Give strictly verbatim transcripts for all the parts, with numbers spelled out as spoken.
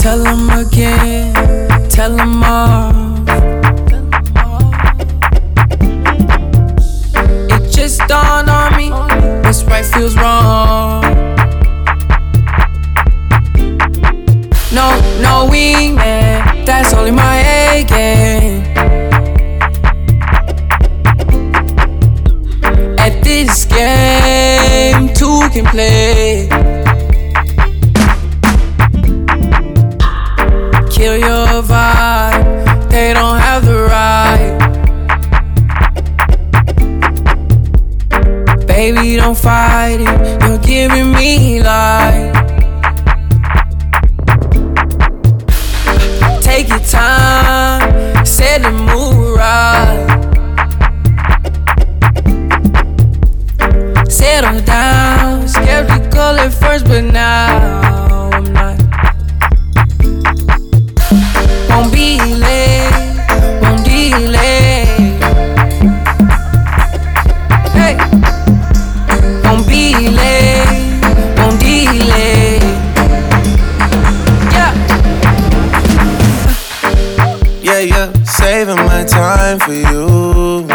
Tell him again, tell him all. It just dawned on me, what's right feels wrong. No, no wingman, that's only my A game. At this game, two can play. Kill your vibe, they don't have the right. Baby, don't fight it, you're giving me life. Take your time, set the mood right. Settle down, skeptical at first, but now I'm not. Won't be late, won't delay. Hey, won't be late, won't delay. Yeah. Yeah, yeah, saving my time for you.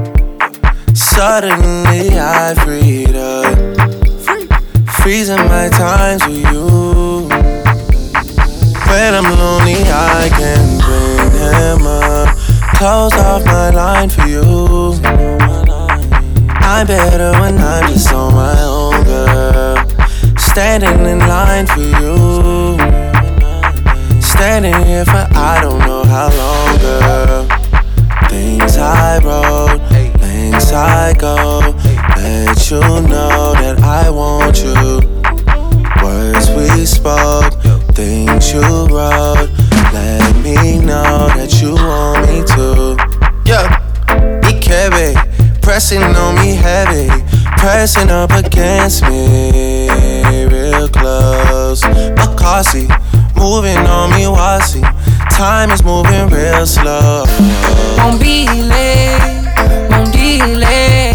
Suddenly I freed up, freezing my time for you. When I'm lonely, I can bring him up. Closed off my line for you. I'm better when I'm just on my own, girl. Standing in line for you. Standing here for I don't know how long, girl. Things I wrote, things I go. Let you know that I want you. Words we spoke, things you wrote. Let me know that you want me to. Yeah, Ikebe, pressing on me heavy, pressing up against me, real close. Makasi, moving on me wasi. Time is moving real slow. Won't be late, won't delay.